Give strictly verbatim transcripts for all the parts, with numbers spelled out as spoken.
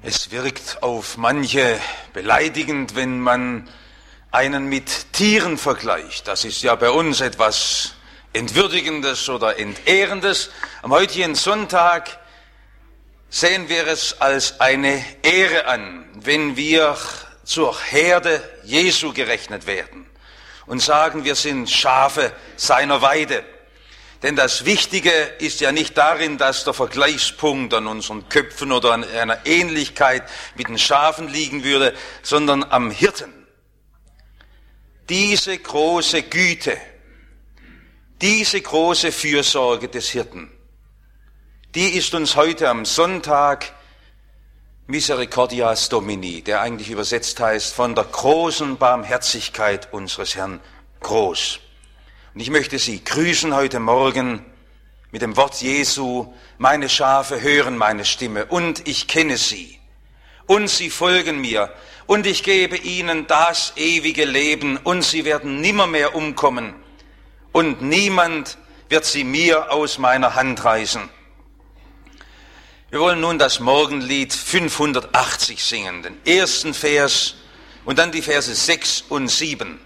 Es wirkt auf manche beleidigend, wenn man einen mit Tieren vergleicht. Das ist ja bei uns etwas Entwürdigendes oder Entehrendes. Am heutigen Sonntag sehen wir es als eine Ehre an, wenn wir zur Herde Jesu gerechnet werden und sagen, wir sind Schafe seiner Weide. Denn das Wichtige ist ja nicht darin, dass der Vergleichspunkt an unseren Köpfen oder an einer Ähnlichkeit mit den Schafen liegen würde, sondern am Hirten. Diese große Güte, diese große Fürsorge des Hirten, die ist uns heute am Sonntag Misericordias Domini, der eigentlich übersetzt heißt, von der großen Barmherzigkeit unseres Herrn groß. Und ich möchte Sie grüßen heute Morgen mit dem Wort Jesu: Meine Schafe hören meine Stimme und ich kenne sie und sie folgen mir und ich gebe ihnen das ewige Leben und sie werden nimmermehr umkommen und niemand wird sie mir aus meiner Hand reißen. Wir wollen nun das Morgenlied fünfhundertachtzig singen, den ersten Vers und dann die Verse sechs und sieben.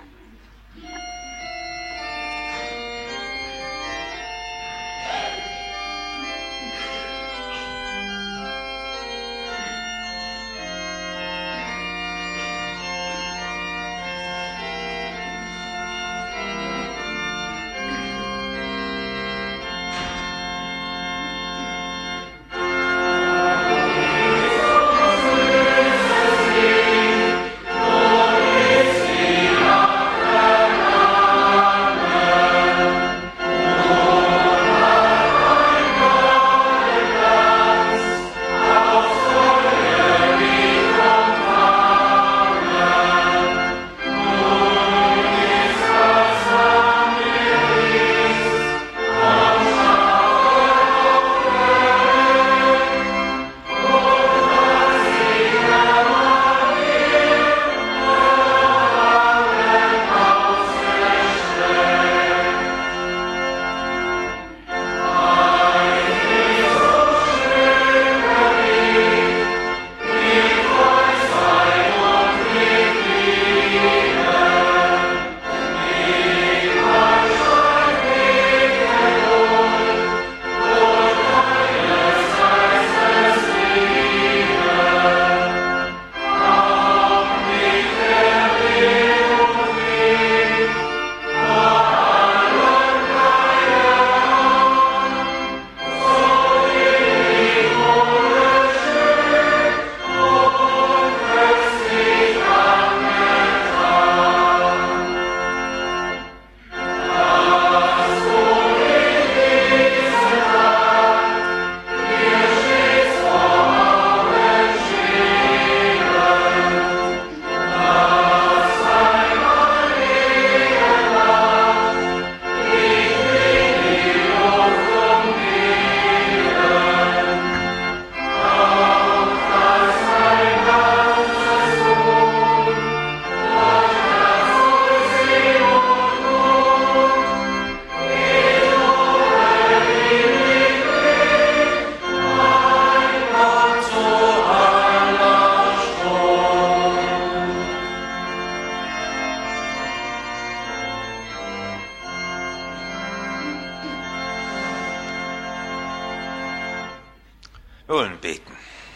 Wir wollen beten.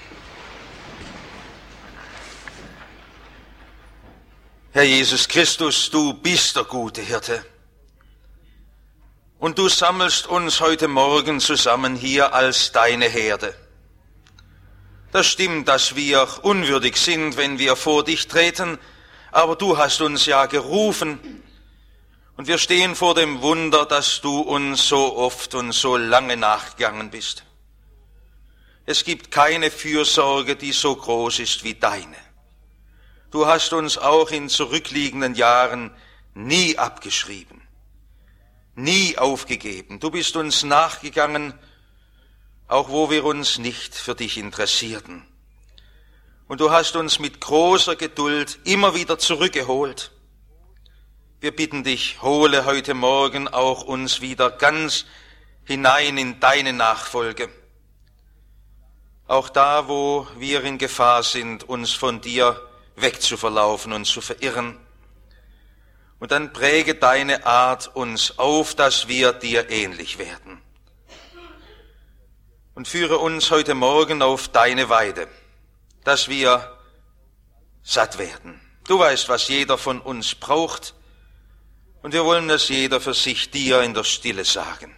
Herr Jesus Christus, du bist der gute Hirte. Und du sammelst uns heute Morgen zusammen hier als deine Herde. Das stimmt, dass wir unwürdig sind, wenn wir vor dich treten, aber du hast uns ja gerufen. Und wir stehen vor dem Wunder, dass du uns so oft und so lange nachgegangen bist. Es gibt keine Fürsorge, die so groß ist wie deine. Du hast uns auch in zurückliegenden Jahren nie abgeschrieben, nie aufgegeben. Du bist uns nachgegangen, auch wo wir uns nicht für dich interessierten. Und du hast uns mit großer Geduld immer wieder zurückgeholt. Wir bitten dich, hole heute Morgen auch uns wieder ganz hinein in deine Nachfolge. auch da, wo wir in Gefahr sind, uns von dir wegzuverlaufen und zu verirren. Und dann präge deine Art uns auf, dass wir dir ähnlich werden. Und führe uns heute Morgen auf deine Weide, dass wir satt werden. Du weißt, was jeder von uns braucht, und wir wollen das jeder für sich dir in der Stille sagen.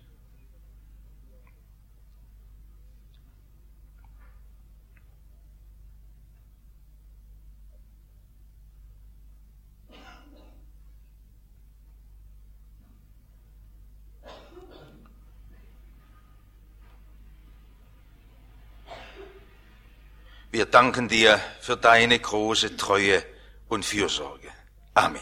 Wir danken dir für deine große Treue und Fürsorge. Amen.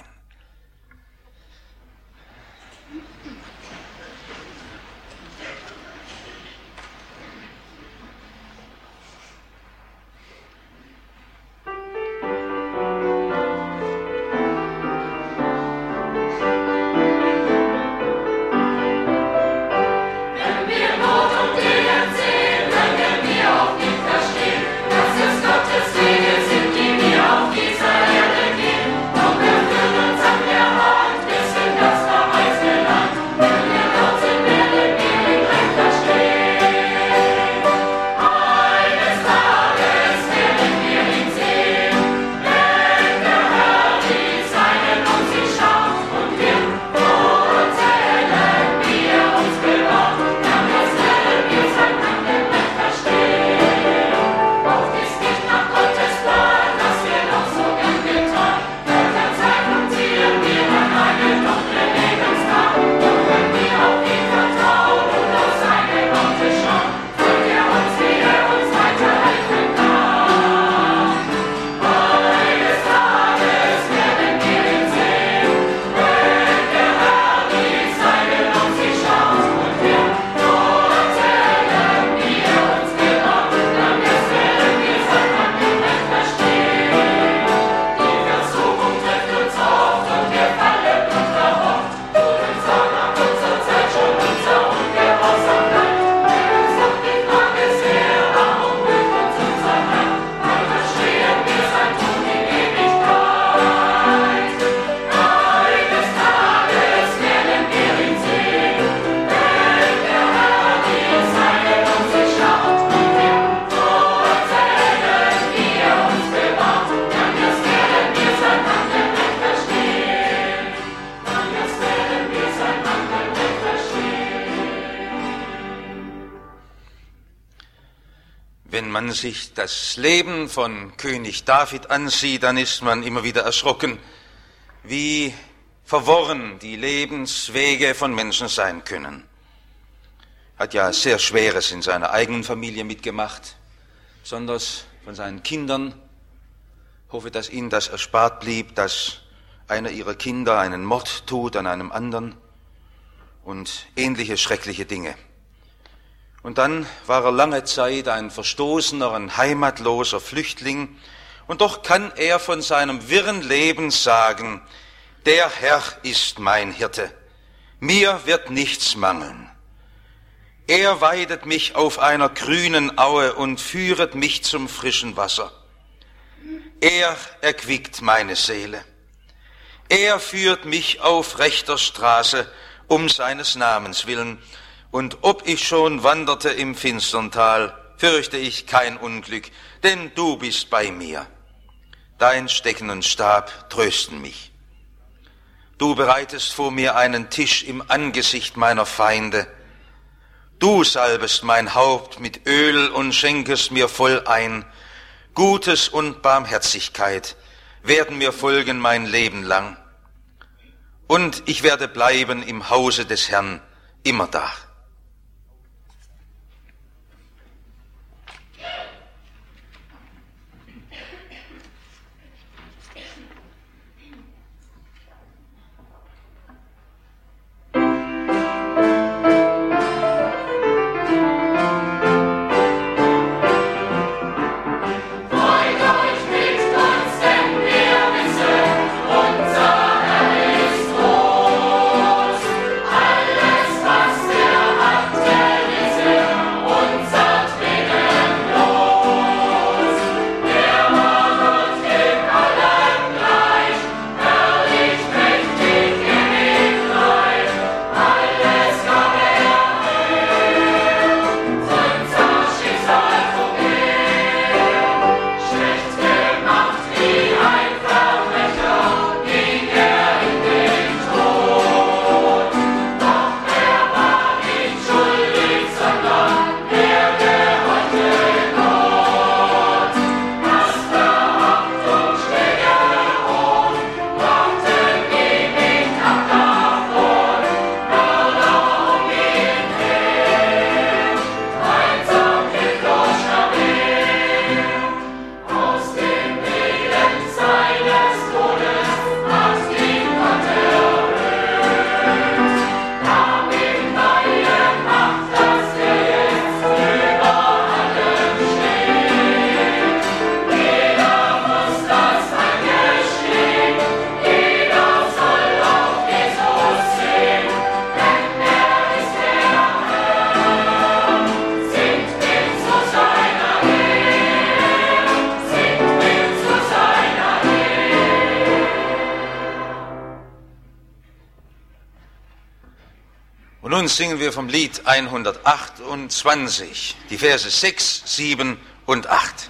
Wenn man sich das Leben von König David ansieht, dann ist man immer wieder erschrocken, wie verworren die Lebenswege von Menschen sein können. Hat ja sehr Schweres in seiner eigenen Familie mitgemacht, besonders von seinen Kindern. Ich hoffe, dass ihnen das erspart blieb, dass einer ihrer Kinder einen Mord tut an einem anderen und ähnliche schreckliche Dinge. Und dann war er lange Zeit ein verstoßener, ein heimatloser Flüchtling. Und doch kann er von seinem wirren Leben sagen, der Herr ist mein Hirte, mir wird nichts mangeln. Er weidet mich auf einer grünen Aue und führet mich zum frischen Wasser. Er erquickt meine Seele. Er führt mich auf rechter Straße um seines Namens willen. Und ob ich schon wanderte im finstern Tal, fürchte ich kein Unglück, denn du bist bei mir. Dein Stecken und Stab trösten mich. Du bereitest vor mir einen Tisch im Angesicht meiner Feinde. Du salbest mein Haupt mit Öl und schenkest mir voll ein. Gutes und Barmherzigkeit werden mir folgen mein Leben lang. Und ich werde bleiben im Hause des Herrn immerdar. Unser Herr ist groß, alles was der Nun singen wir vom Lied hundertachtundzwanzig, die Verse sechs, sieben und acht.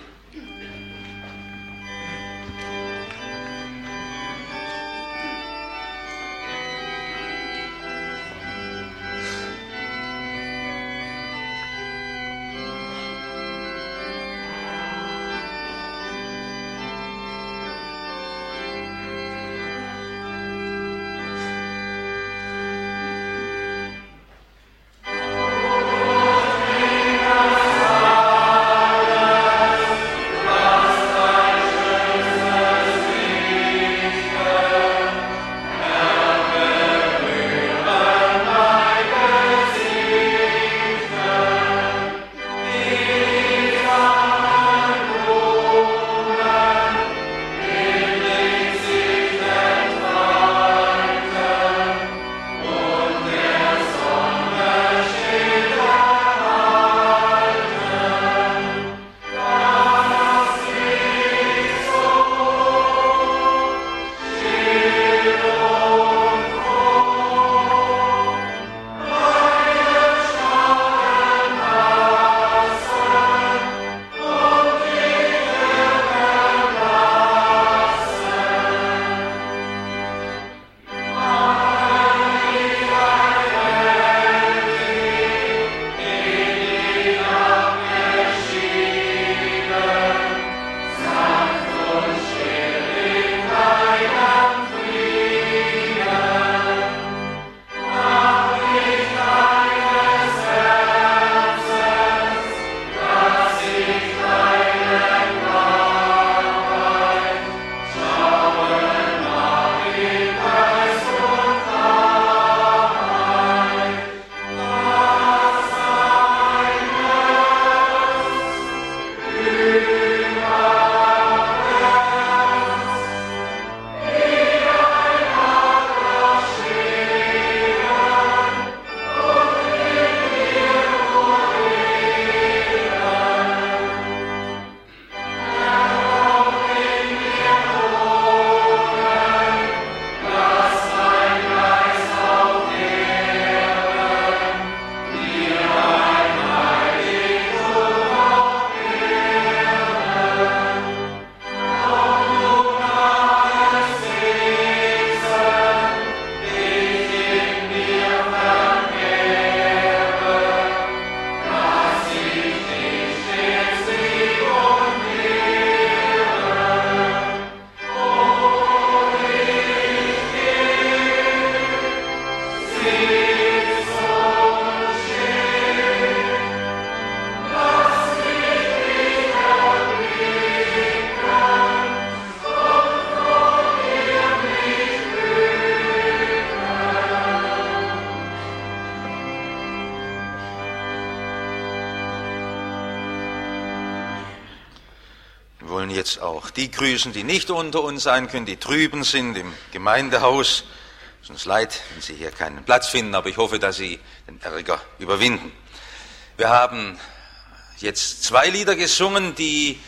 Wir wollen jetzt auch die grüßen, die nicht unter uns sein können, die drüben sind im Gemeindehaus. Es ist uns leid, wenn Sie hier keinen Platz finden, aber ich hoffe, dass Sie den Ärger überwinden. Wir haben jetzt zwei Lieder gesungen, die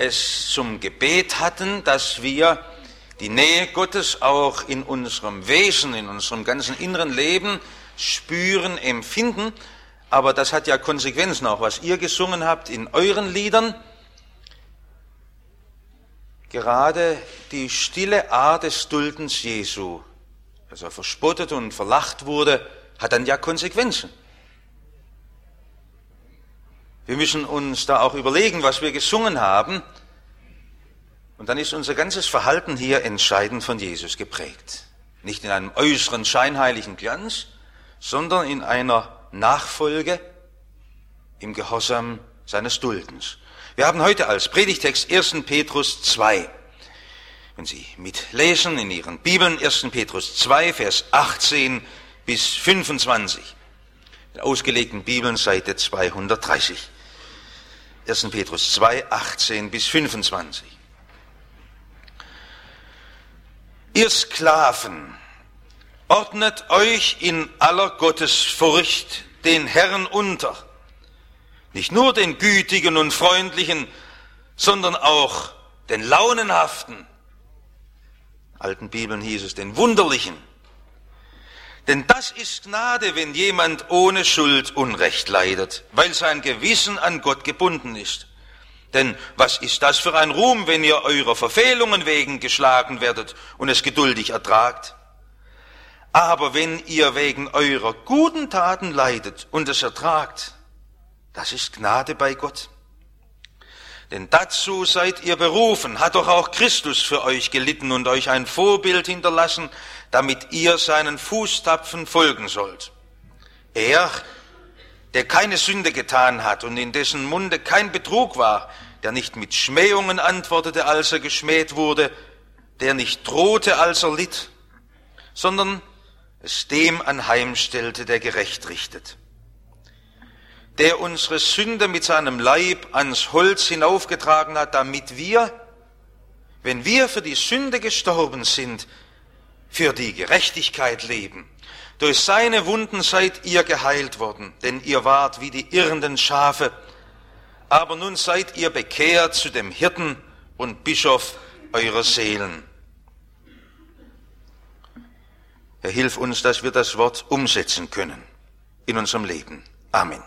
es zum Gebet hatten, dass wir die Nähe Gottes auch in unserem Wesen, in unserem ganzen inneren Leben spüren, empfinden. Aber das hat ja Konsequenzen, auch was ihr gesungen habt in euren Liedern. Gerade die stille Art des Duldens Jesu, als er verspottet und verlacht wurde, hat dann ja Konsequenzen. Wir müssen uns da auch überlegen, was wir gesungen haben. Und dann ist unser ganzes Verhalten hier entscheidend von Jesus geprägt. Nicht in einem äußeren scheinheiligen Glanz, sondern in einer Nachfolge im Gehorsam seines Duldens. Wir haben heute als Predigtext ersten Petrus zwei. Wenn Sie mitlesen in Ihren Bibeln, ersten Petrus zwei, Vers achtzehn bis fünfundzwanzig. In ausgelegten Bibeln Seite zweihundertdreißig. ersten Petrus zwei, achtzehn bis fünfundzwanzig. Ihr Sklaven, ordnet euch in aller Gottesfurcht den Herrn unter, nicht nur den Gütigen und Freundlichen, sondern auch den Launenhaften. In alten Bibeln hieß es den Wunderlichen. Denn das ist Gnade, wenn jemand ohne Schuld Unrecht leidet, weil sein Gewissen an Gott gebunden ist. Denn was ist das für ein Ruhm, wenn ihr eurer Verfehlungen wegen geschlagen werdet und es geduldig ertragt? Aber wenn ihr wegen eurer guten Taten leidet und es ertragt, das ist Gnade bei Gott. Denn dazu seid ihr berufen, hat doch auch Christus für euch gelitten und euch ein Vorbild hinterlassen, damit ihr seinen Fußtapfen folgen sollt. Er, der keine Sünde getan hat und in dessen Munde kein Betrug war, der nicht mit Schmähungen antwortete, als er geschmäht wurde, der nicht drohte, als er litt, sondern es dem anheimstellte, der gerecht richtet, der unsere Sünde mit seinem Leib ans Holz hinaufgetragen hat, damit wir, wenn wir für die Sünde gestorben sind, für die Gerechtigkeit leben. Durch seine Wunden seid ihr geheilt worden, denn ihr wart wie die irrenden Schafe, aber nun seid ihr bekehrt zu dem Hirten und Bischof eurer Seelen. Herr, hilf uns, dass wir das Wort umsetzen können in unserem Leben. Amen.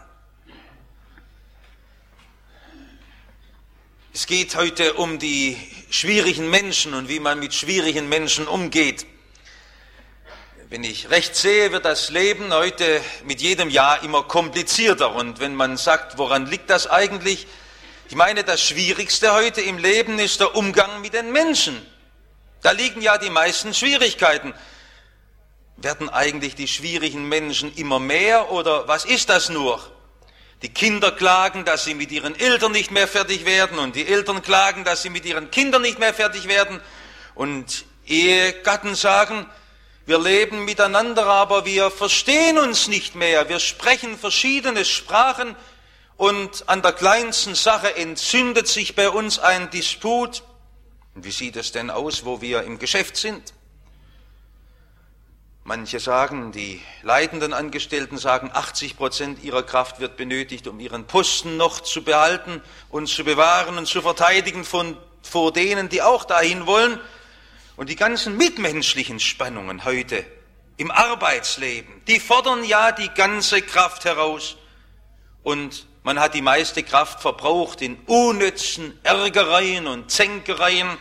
Es geht heute um die schwierigen Menschen und wie man mit schwierigen Menschen umgeht. Wenn ich recht sehe, wird das Leben heute mit jedem Jahr immer komplizierter. Und wenn man sagt, woran liegt das eigentlich? Ich meine, das Schwierigste heute im Leben ist der Umgang mit den Menschen. Da liegen ja die meisten Schwierigkeiten. Werden eigentlich die schwierigen Menschen immer mehr oder was ist das nur? Die Kinder klagen, dass sie mit ihren Eltern nicht mehr fertig werden und die Eltern klagen, dass sie mit ihren Kindern nicht mehr fertig werden und Ehegatten sagen, wir leben miteinander, aber wir verstehen uns nicht mehr, wir sprechen verschiedene Sprachen und an der kleinsten Sache entzündet sich bei uns ein Disput. Und wie sieht es denn aus, wo wir im Geschäft sind? Manche sagen, die leitenden Angestellten sagen, achtzig Prozent ihrer Kraft wird benötigt, um ihren Posten noch zu behalten und zu bewahren und zu verteidigen von, vor denen, die auch dahin wollen. Und die ganzen mitmenschlichen Spannungen heute im Arbeitsleben, die fordern ja die ganze Kraft heraus. Und man hat die meiste Kraft verbraucht in unnützen Ärgereien und Zänkereien.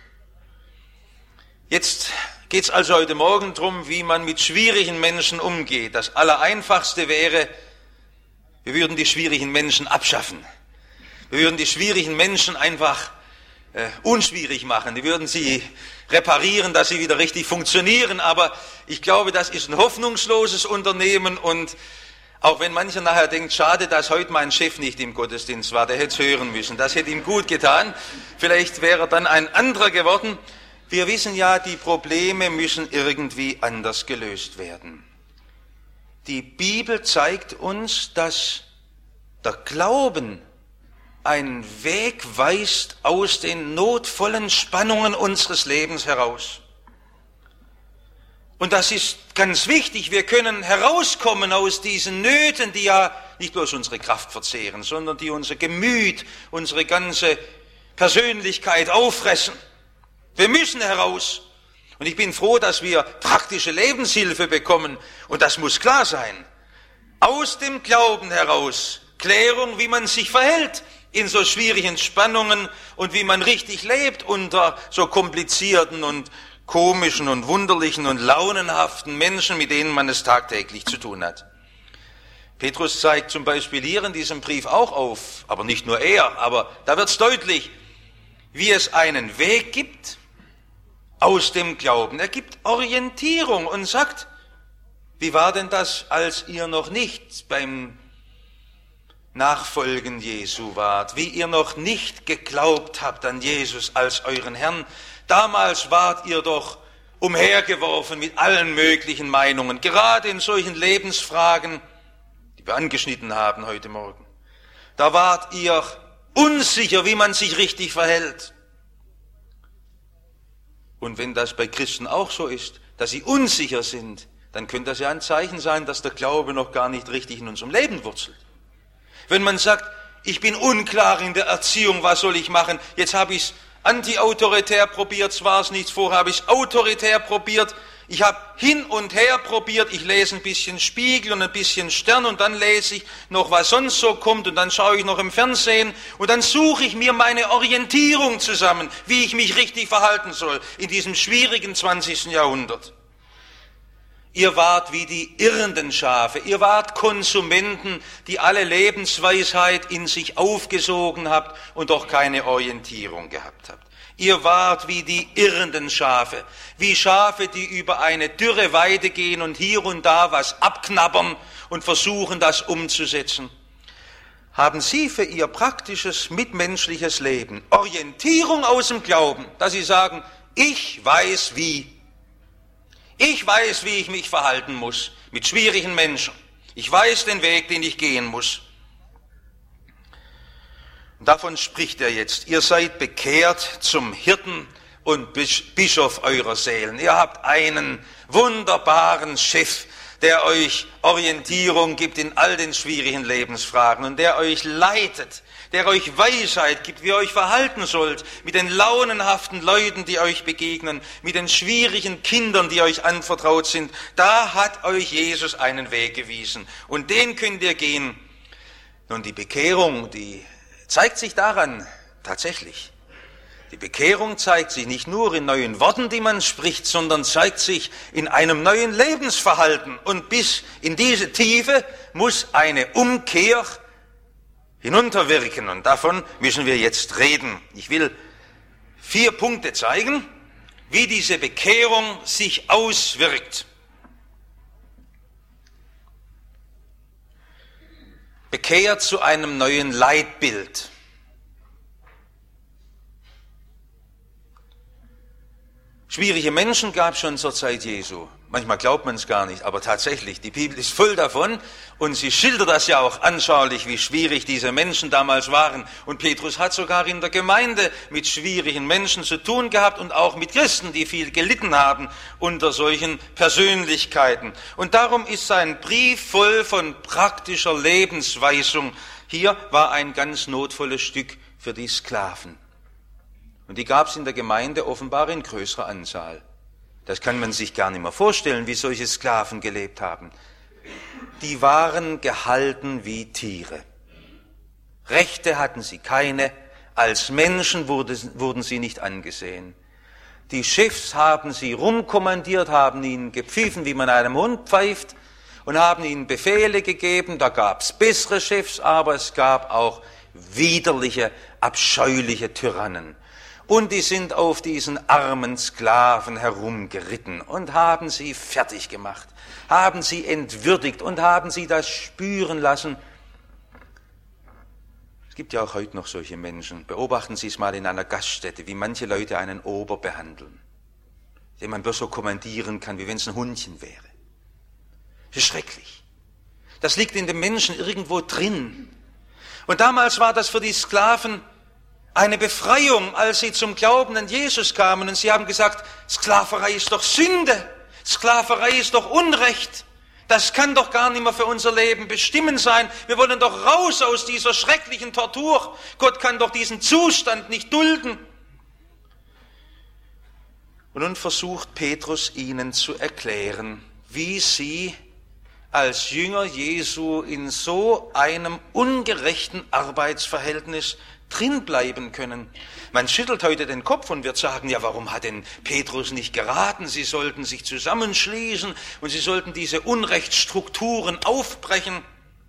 Jetzt geht es also heute Morgen darum, wie man mit schwierigen Menschen umgeht. Das Allereinfachste wäre, wir würden die schwierigen Menschen abschaffen. Wir würden die schwierigen Menschen einfach äh, unschwierig machen. Wir würden sie reparieren, dass sie wieder richtig funktionieren. Aber ich glaube, das ist ein hoffnungsloses Unternehmen. Und auch wenn mancher nachher denkt, schade, dass heute mein Chef nicht im Gottesdienst war, der hätte es hören müssen. Das hätte ihm gut getan. Vielleicht wäre er dann ein anderer geworden. Wir wissen ja, die Probleme müssen irgendwie anders gelöst werden. Die Bibel zeigt uns, dass der Glauben einen Weg weist aus den notvollen Spannungen unseres Lebens heraus. Und das ist ganz wichtig. Wir können herauskommen aus diesen Nöten, die ja nicht bloß unsere Kraft verzehren, sondern die unser Gemüt, unsere ganze Persönlichkeit auffressen. Wir müssen heraus. Und ich bin froh, dass wir praktische Lebenshilfe bekommen. Und das muss klar sein. Aus dem Glauben heraus Klärung, wie man sich verhält in so schwierigen Spannungen und wie man richtig lebt unter so komplizierten und komischen und wunderlichen und launenhaften Menschen, mit denen man es tagtäglich zu tun hat. Petrus zeigt zum Beispiel hier in diesem Brief auch auf, aber nicht nur er, aber da wird es deutlich, wie es einen Weg gibt aus dem Glauben. Er gibt Orientierung und sagt, wie war denn das, als ihr noch nicht beim Nachfolgen Jesu wart, wie ihr noch nicht geglaubt habt an Jesus als euren Herrn? Damals wart ihr doch umhergeworfen mit allen möglichen Meinungen, gerade in solchen Lebensfragen, die wir angeschnitten haben heute Morgen. Da wart ihr unsicher, wie man sich richtig verhält. Und wenn das bei Christen auch so ist, dass sie unsicher sind, dann könnte das ja ein Zeichen sein, dass der Glaube noch gar nicht richtig in unserem Leben wurzelt. Wenn man sagt, ich bin unklar in der Erziehung, was soll ich machen? Jetzt habe ich es anti-autoritär probiert, es war es nicht, vorher habe ich es autoritär probiert. Ich habe hin und her probiert, ich lese ein bisschen Spiegel und ein bisschen Stern und dann lese ich noch, was sonst so kommt und dann schaue ich noch im Fernsehen und dann suche ich mir meine Orientierung zusammen, wie ich mich richtig verhalten soll in diesem schwierigen zwanzigsten Jahrhundert. Ihr wart wie die irrenden Schafe, ihr wart Konsumenten, die alle Lebensweisheit in sich aufgesogen habt und doch keine Orientierung gehabt habt. Ihr wart wie die irrenden Schafe, wie Schafe, die über eine dürre Weide gehen und hier und da was abknabbern und versuchen, das umzusetzen. Haben Sie für Ihr praktisches, mitmenschliches Leben Orientierung aus dem Glauben, dass Sie sagen, ich weiß wie. Ich weiß, wie ich mich verhalten muss mit schwierigen Menschen. Ich weiß den Weg, den ich gehen muss. Davon spricht er jetzt. Ihr seid bekehrt zum Hirten und Bischof eurer Seelen. Ihr habt einen wunderbaren Chef, der euch Orientierung gibt in all den schwierigen Lebensfragen und der euch leitet, der euch Weisheit gibt, wie ihr euch verhalten sollt mit den launenhaften Leuten, die euch begegnen, mit den schwierigen Kindern, die euch anvertraut sind. Da hat euch Jesus einen Weg gewiesen und den könnt ihr gehen. Nun, die Bekehrung, die zeigt sich daran tatsächlich. Die Bekehrung zeigt sich nicht nur in neuen Worten, die man spricht, sondern zeigt sich in einem neuen Lebensverhalten. Und bis in diese Tiefe muss eine Umkehr hinunterwirken. Und davon müssen wir jetzt reden. Ich will vier Punkte zeigen, wie diese Bekehrung sich auswirkt. Bekehrt zu einem neuen Leitbild. Schwierige Menschen gab es schon zur Zeit Jesu. Manchmal glaubt man es gar nicht, aber tatsächlich, die Bibel ist voll davon und sie schildert das ja auch anschaulich, wie schwierig diese Menschen damals waren. Und Petrus hat sogar in der Gemeinde mit schwierigen Menschen zu tun gehabt und auch mit Christen, die viel gelitten haben unter solchen Persönlichkeiten. Und darum ist sein Brief voll von praktischer Lebensweisung. Hier war ein ganz notvolles Stück für die Sklaven. Und die gab es in der Gemeinde offenbar in größerer Anzahl. Das kann man sich gar nicht mehr vorstellen, wie solche Sklaven gelebt haben. Die waren gehalten wie Tiere. Rechte hatten sie keine, als Menschen wurde, wurden sie nicht angesehen. Die Chefs haben sie rumkommandiert, haben ihnen gepfiffen, wie man einem Hund pfeift, und haben ihnen Befehle gegeben. Da gab es bessere Chefs, aber es gab auch widerliche, abscheuliche Tyrannen. Und die sind auf diesen armen Sklaven herumgeritten und haben sie fertig gemacht, haben sie entwürdigt und haben sie das spüren lassen. Es gibt ja auch heute noch solche Menschen. Beobachten Sie es mal in einer Gaststätte, wie manche Leute einen Ober behandeln, den man bloß so kommandieren kann, wie wenn es ein Hundchen wäre. Das ist schrecklich. Das liegt in dem Menschen irgendwo drin. Und damals war das für die Sklaven eine Befreiung, als sie zum Glauben an Jesus kamen und sie haben gesagt, Sklaverei ist doch Sünde, Sklaverei ist doch Unrecht, das kann doch gar nicht mehr für unser Leben bestimmend sein, wir wollen doch raus aus dieser schrecklichen Tortur, Gott kann doch diesen Zustand nicht dulden. Und nun versucht Petrus ihnen zu erklären, wie sie als Jünger Jesu in so einem ungerechten Arbeitsverhältnis drin bleiben können. Man schüttelt heute den Kopf und wird sagen, ja, warum hat denn Petrus nicht geraten? Sie sollten sich zusammenschließen und sie sollten diese Unrechtsstrukturen aufbrechen.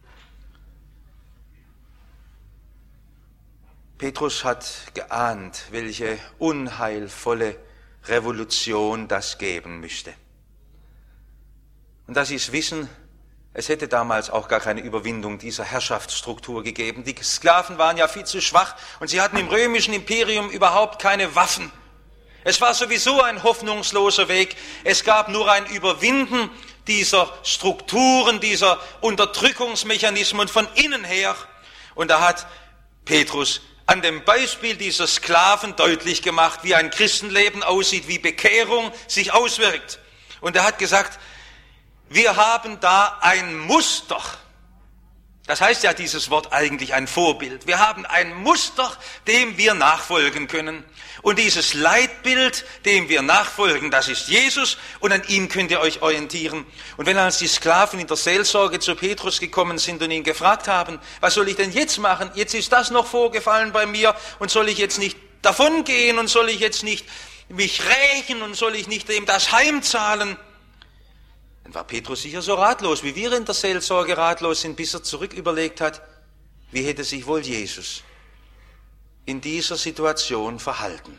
Petrus hat geahnt, welche unheilvolle Revolution das geben müsste. Und dass sie es wissen, es hätte damals auch gar keine Überwindung dieser Herrschaftsstruktur gegeben. Die Sklaven waren ja viel zu schwach und sie hatten im römischen Imperium überhaupt keine Waffen. Es war sowieso ein hoffnungsloser Weg. Es gab nur ein Überwinden dieser Strukturen, dieser Unterdrückungsmechanismen von innen her. Und da hat Petrus an dem Beispiel dieser Sklaven deutlich gemacht, wie ein Christenleben aussieht, wie Bekehrung sich auswirkt. Und er hat gesagt, wir haben da ein Muster. Das heißt ja dieses Wort eigentlich ein Vorbild. Wir haben ein Muster, dem wir nachfolgen können. Und dieses Leitbild, dem wir nachfolgen, das ist Jesus und an ihm könnt ihr euch orientieren. Und wenn als die Sklaven in der Seelsorge zu Petrus gekommen sind und ihn gefragt haben, was soll ich denn jetzt machen? Jetzt ist das noch vorgefallen bei mir und soll ich jetzt nicht davongehen und soll ich jetzt nicht mich rächen und soll ich nicht dem das heimzahlen? Dann war Petrus sicher so ratlos, wie wir in der Seelsorge ratlos sind, bis er zurück überlegt hat, wie hätte sich wohl Jesus in dieser Situation verhalten.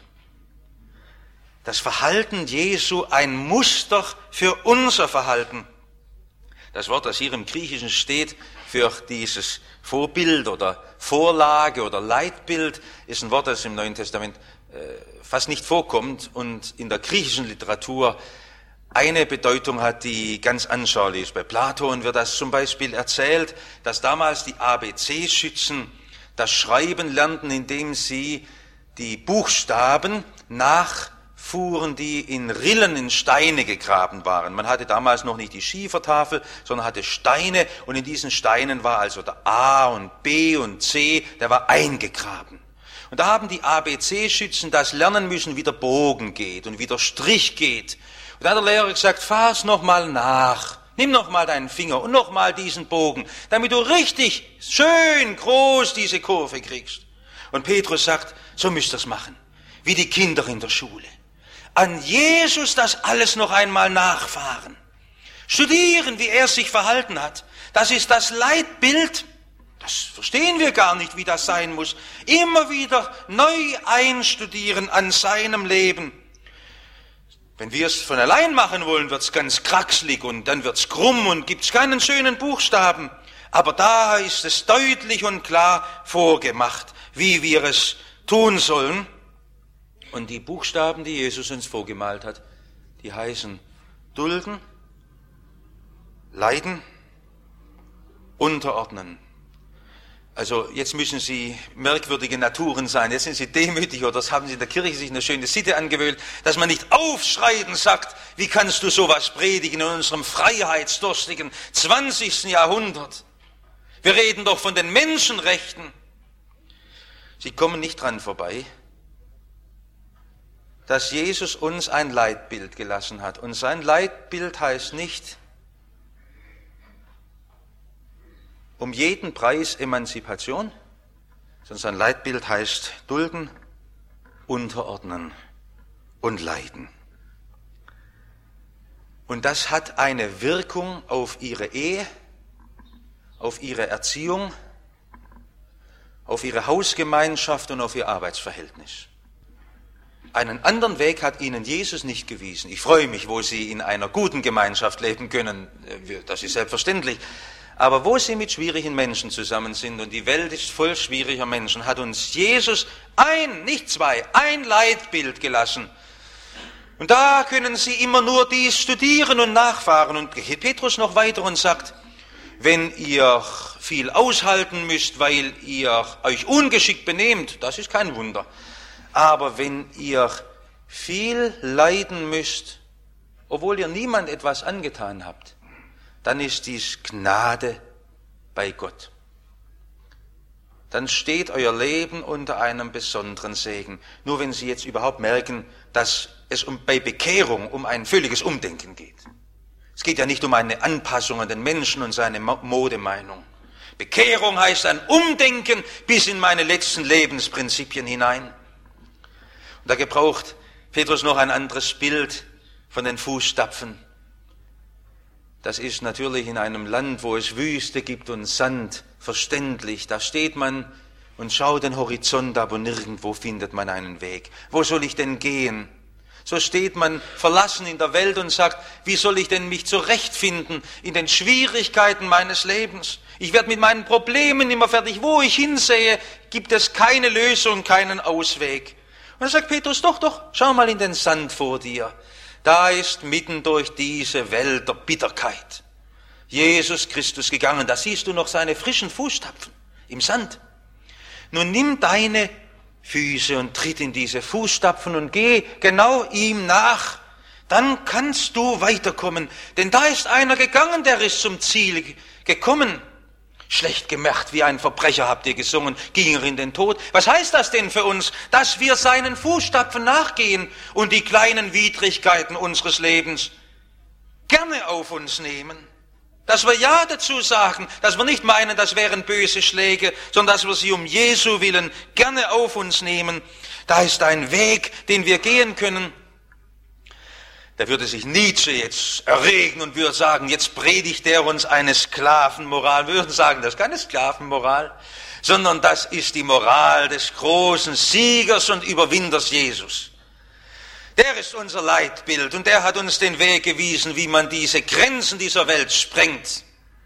Das Verhalten Jesu ein Muster für unser Verhalten. Das Wort, das hier im Griechischen steht für dieses Vorbild oder Vorlage oder Leitbild, ist ein Wort, das im Neuen Testament äh, fast nicht vorkommt und in der griechischen Literatur eine Bedeutung hat, die ganz anschaulich ist. Bei Platon wird das zum Beispiel erzählt, dass damals die A B C-Schützen das Schreiben lernten, indem sie die Buchstaben nachfuhren, die in Rillen in Steine gegraben waren. Man hatte damals noch nicht die Schiefertafel, sondern hatte Steine und in diesen Steinen war also der A und B und C, der war eingegraben. Und da haben die A B C-Schützen das lernen müssen, wie der Bogen geht und wie der Strich geht. Und da hat der Lehrer gesagt, fahr's nochmal nach. Nimm nochmal deinen Finger und nochmal diesen Bogen, damit du richtig schön groß diese Kurve kriegst. Und Petrus sagt, so müsst ihr es machen, wie die Kinder in der Schule. An Jesus das alles noch einmal nachfahren. Studieren, wie er sich verhalten hat. Das ist das Leitbild. Das verstehen wir gar nicht, wie das sein muss. Immer wieder neu einstudieren an seinem Leben. Wenn wir es von allein machen wollen, wird es ganz kraxelig und dann wird es krumm und gibt es keinen schönen Buchstaben. Aber da ist es deutlich und klar vorgemacht, wie wir es tun sollen. Und die Buchstaben, die Jesus uns vorgemalt hat, die heißen dulden, leiden, unterordnen. Also jetzt müssen Sie merkwürdige Naturen sein, jetzt sind Sie demütig oder das haben Sie in der Kirche sich eine schöne Sitte angewöhnt, dass man nicht aufschreien sagt, wie kannst du sowas predigen in unserem freiheitsdurstigen zwanzigsten Jahrhundert? Wir reden doch von den Menschenrechten. Sie kommen nicht dran vorbei, dass Jesus uns ein Leitbild gelassen hat. Und sein Leitbild heißt nicht, um jeden Preis Emanzipation, sondern sein Leitbild heißt dulden, unterordnen und leiden. Und das hat eine Wirkung auf ihre Ehe, auf ihre Erziehung, auf ihre Hausgemeinschaft und auf ihr Arbeitsverhältnis. Einen anderen Weg hat ihnen Jesus nicht gewiesen. Ich freue mich, wo sie in einer guten Gemeinschaft leben können, das ist selbstverständlich. Aber wo sie mit schwierigen Menschen zusammen sind und die Welt ist voll schwieriger Menschen, hat uns Jesus ein, nicht zwei, ein Leitbild gelassen. Und da können sie immer nur dies studieren und nachfahren. Und geht Petrus noch weiter und sagt, wenn ihr viel aushalten müsst, weil ihr euch ungeschickt benehmt, das ist kein Wunder. Aber wenn ihr viel leiden müsst, obwohl ihr niemand etwas angetan habt, dann ist dies Gnade bei Gott. Dann steht euer Leben unter einem besonderen Segen. Nur wenn Sie jetzt überhaupt merken, dass es um, bei Bekehrung um ein völliges Umdenken geht. Es geht ja nicht um eine Anpassung an den Menschen und seine Modemeinung. Bekehrung heißt ein Umdenken bis in meine letzten Lebensprinzipien hinein. Und da gebraucht Petrus noch ein anderes Bild von den Fußstapfen. Das ist natürlich in einem Land, wo es Wüste gibt und Sand, verständlich. Da steht man und schaut den Horizont ab und nirgendwo findet man einen Weg. Wo soll ich denn gehen? So steht man verlassen in der Welt und sagt, wie soll ich denn mich zurechtfinden in den Schwierigkeiten meines Lebens? Ich werde mit meinen Problemen immer fertig. Wo ich hinsehe, gibt es keine Lösung, keinen Ausweg. Und dann sagt Petrus, doch, doch, schau mal in den Sand vor dir. Da ist mitten durch diese Welt der Bitterkeit Jesus Christus gegangen. Da siehst du noch seine frischen Fußstapfen im Sand. Nun nimm deine Füße und tritt in diese Fußstapfen und geh genau ihm nach. Dann kannst du weiterkommen. Denn da ist einer gegangen, der ist zum Ziel gekommen. Schlecht gemacht, wie ein Verbrecher habt ihr gesungen, ging er in den Tod. Was heißt das denn für uns? Dass wir seinen Fußstapfen nachgehen und die kleinen Widrigkeiten unseres Lebens gerne auf uns nehmen. Dass wir Ja dazu sagen, dass wir nicht meinen, das wären böse Schläge, sondern dass wir sie um Jesu willen gerne auf uns nehmen. Da ist ein Weg, den wir gehen können. Da würde sich Nietzsche jetzt erregen und würde sagen, jetzt predigt er uns eine Sklavenmoral. Wir würden sagen, das ist keine Sklavenmoral, sondern das ist die Moral des großen Siegers und Überwinders Jesus. Der ist unser Leitbild und der hat uns den Weg gewiesen, wie man diese Grenzen dieser Welt sprengt.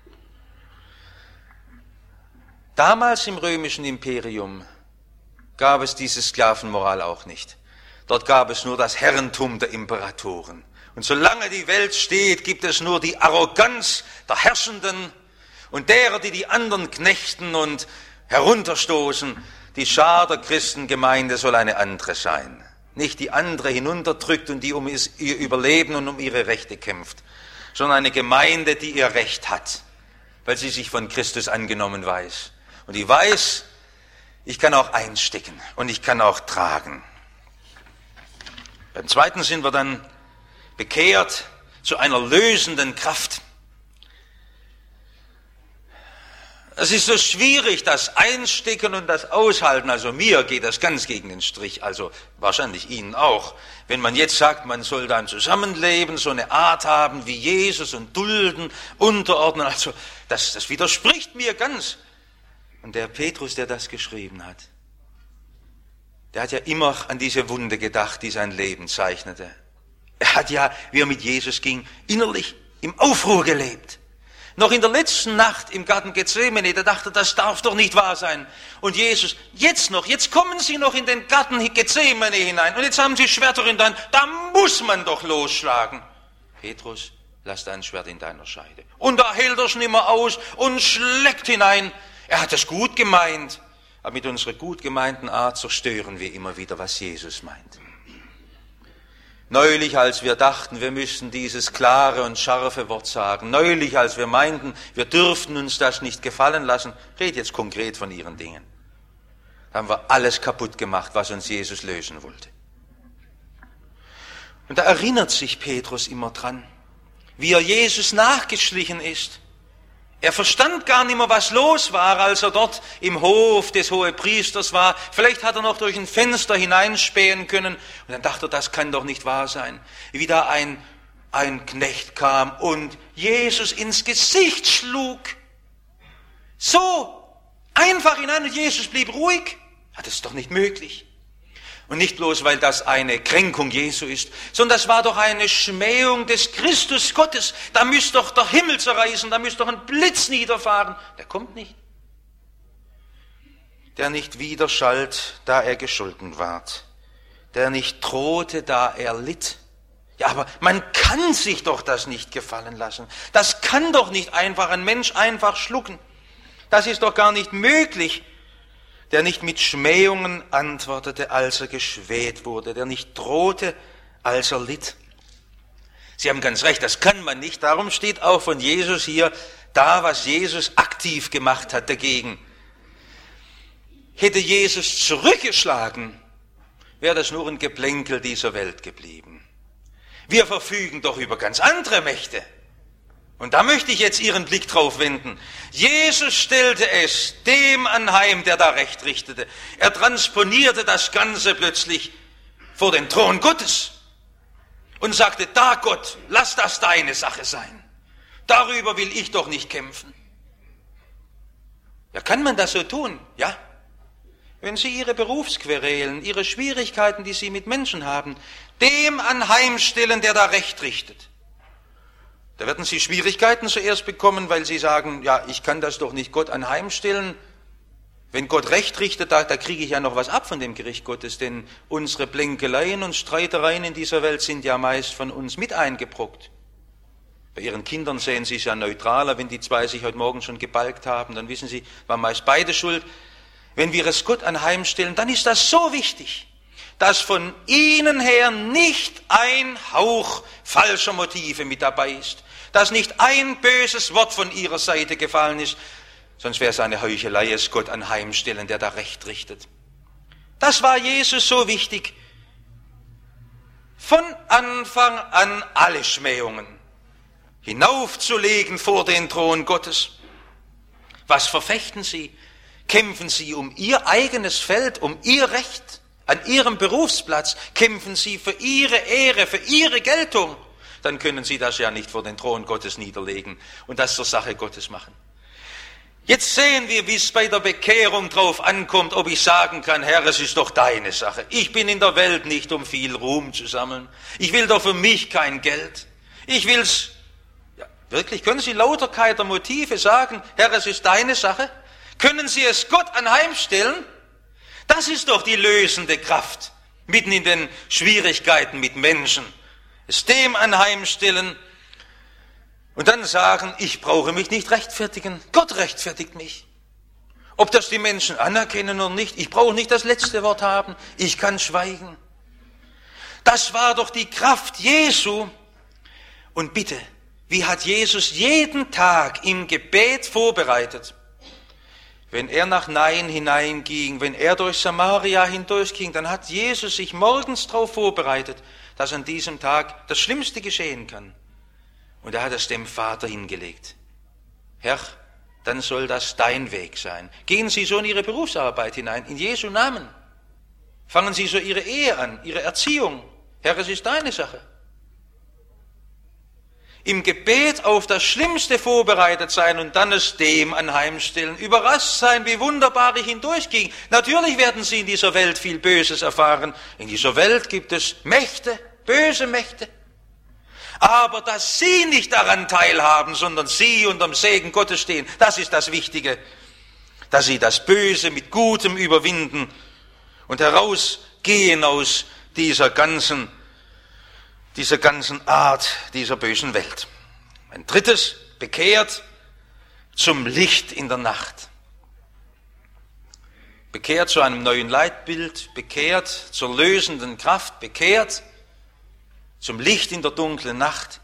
Damals im römischen Imperium gab es diese Sklavenmoral auch nicht. Dort gab es nur das Herrentum der Imperatoren. Und solange die Welt steht, gibt es nur die Arroganz der Herrschenden und derer, die die anderen knechten und herunterstoßen. Die Schar der Christengemeinde soll eine andere sein. Nicht die andere hinunterdrückt und die um ihr Überleben und um ihre Rechte kämpft, sondern eine Gemeinde, die ihr Recht hat, weil sie sich von Christus angenommen weiß. Und die weiß, ich kann auch einstecken und ich kann auch tragen. Beim Zweiten sind wir dann bekehrt zu einer lösenden Kraft. Es ist so schwierig, das Einstecken und das Aushalten. Also mir geht das ganz gegen den Strich, also wahrscheinlich Ihnen auch. Wenn man jetzt sagt, man soll dann zusammenleben, so eine Art haben wie Jesus und dulden, unterordnen, also das, das widerspricht mir ganz. Und der Petrus, der das geschrieben hat, der hat ja immer an diese Wunde gedacht, die sein Leben zeichnete. Er hat ja, wie er mit Jesus ging, innerlich im Aufruhr gelebt. Noch in der letzten Nacht im Garten Gethsemane, da dachte er, das darf doch nicht wahr sein. Und Jesus, jetzt noch, jetzt kommen Sie noch in den Garten Gethsemane hinein und jetzt haben Sie Schwerter in der Hand, da muss man doch losschlagen. Petrus, lass dein Schwert in deiner Scheide. Und da hält er es nimmer aus und schlägt hinein. Er hat es gut gemeint, aber mit unserer gut gemeinten Art zerstören wir immer wieder, was Jesus meint. Neulich, als wir dachten, wir müssten dieses klare und scharfe Wort sagen, neulich, als wir meinten, wir dürften uns das nicht gefallen lassen, red jetzt konkret von Ihren Dingen. Da haben wir alles kaputt gemacht, was uns Jesus lösen wollte. Und da erinnert sich Petrus immer dran, wie er Jesus nachgeschlichen ist. Er verstand gar nicht mehr, was los war, als er dort im Hof des Hohepriesters war. Vielleicht hat er noch durch ein Fenster hineinspähen können. Und dann dachte er, das kann doch nicht wahr sein. Wie da ein, ein Knecht kam und Jesus ins Gesicht schlug. So einfach hinein und Jesus blieb ruhig. Ja, das ist doch nicht möglich. Und nicht bloß, weil das eine Kränkung Jesu ist, sondern das war doch eine Schmähung des Christus Gottes. Da müsste doch der Himmel zerreißen, da müsste doch ein Blitz niederfahren. Der kommt nicht. Der nicht widerschallt, da er gescholten ward. Der nicht drohte, da er litt. Ja, aber man kann sich doch das nicht gefallen lassen. Das kann doch nicht einfach ein Mensch einfach schlucken. Das ist doch gar nicht möglich. Der nicht mit Schmähungen antwortete, als er geschmäht wurde, der nicht drohte, als er litt. Sie haben ganz recht, das kann man nicht. Darum steht auch von Jesus hier, da, was Jesus aktiv gemacht hat dagegen. Hätte Jesus zurückgeschlagen, wäre das nur ein Geplänkel dieser Welt geblieben. Wir verfügen doch über ganz andere Mächte. Und da möchte ich jetzt Ihren Blick drauf wenden. Jesus stellte es dem anheim, der da Recht richtete. Er transponierte das Ganze plötzlich vor den Thron Gottes und sagte, da Gott, lass das deine Sache sein. Darüber will ich doch nicht kämpfen. Ja, kann man das so tun? Ja. Wenn Sie Ihre Berufsquerelen, Ihre Schwierigkeiten, die Sie mit Menschen haben, dem anheimstellen, der da Recht richtet. Da werden Sie Schwierigkeiten zuerst bekommen, weil Sie sagen, ja, ich kann das doch nicht Gott anheimstellen. Wenn Gott Recht richtet, da, da kriege ich ja noch was ab von dem Gericht Gottes, denn unsere Blänkeleien und Streitereien in dieser Welt sind ja meist von uns mit eingebrockt. Bei Ihren Kindern sehen Sie es ja neutraler, wenn die zwei sich heute Morgen schon gebalgt haben, dann wissen Sie, waren meist beide schuld. Wenn wir es Gott anheimstellen, dann ist das so wichtig, dass von Ihnen her nicht ein Hauch falscher Motive mit dabei ist, dass nicht ein böses Wort von Ihrer Seite gefallen ist, Sonst wäre es eine Heuchelei, es Gott anheimstellen, der da Recht richtet. Das war Jesus so wichtig. Von Anfang an alle Schmähungen hinaufzulegen vor den Thron Gottes. Was verfechten Sie? Kämpfen Sie um Ihr eigenes Feld, um Ihr Recht an Ihrem Berufsplatz? Kämpfen Sie für Ihre Ehre, für Ihre Geltung? Dann können Sie das ja nicht vor den Thron Gottes niederlegen und das zur Sache Gottes machen. Jetzt sehen wir, wie es bei der Bekehrung drauf ankommt, ob ich sagen kann, Herr, es ist doch deine Sache. Ich bin in der Welt nicht, um viel Ruhm zu sammeln. Ich will doch für mich kein Geld. Ich will's, ja, wirklich, können Sie Lauterkeit der Motive sagen, Herr, es ist deine Sache? Können Sie es Gott anheimstellen? Das ist doch die lösende Kraft, mitten in den Schwierigkeiten mit Menschen. Es dem anheimstellen und dann sagen, ich brauche mich nicht rechtfertigen, Gott rechtfertigt mich. Ob das die Menschen anerkennen oder nicht, ich brauche nicht das letzte Wort haben, ich kann schweigen. Das war doch die Kraft Jesu. Und bitte, wie hat Jesus jeden Tag im Gebet vorbereitet? Wenn er nach Nain hineinging, wenn er durch Samaria hindurchging, dann hat Jesus sich morgens darauf vorbereitet, dass an diesem Tag das Schlimmste geschehen kann. Und er hat es dem Vater hingelegt. Herr, dann soll das dein Weg sein. Gehen Sie so in Ihre Berufsarbeit hinein, in Jesu Namen. Fangen Sie so Ihre Ehe an, Ihre Erziehung. Herr, es ist deine Sache. Im Gebet auf das Schlimmste vorbereitet sein und dann es dem anheimstellen. Überrascht sein, wie wunderbar ich hindurchging. Natürlich werden Sie in dieser Welt viel Böses erfahren. In dieser Welt gibt es Mächte, böse Mächte. Aber dass Sie nicht daran teilhaben, sondern Sie unterm Segen Gottes stehen, das ist das Wichtige. Dass Sie das Böse mit Gutem überwinden und herausgehen aus dieser ganzen dieser ganzen Art dieser bösen Welt. Ein drittes, bekehrt zum Licht in der Nacht. Bekehrt zu einem neuen Leitbild, bekehrt zur lösenden Kraft, bekehrt zum Licht in der dunklen Nacht.